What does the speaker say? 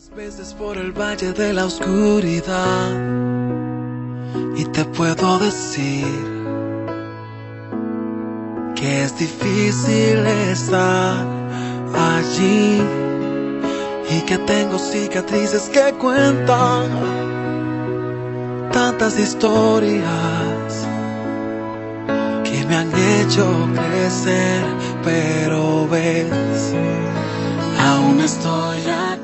Veces por el valle de la oscuridad y te puedo decir que es difícil estar allí y que tengo cicatrices que cuentan tantas historias que me han hecho crecer, pero ves, aún estoy aquí.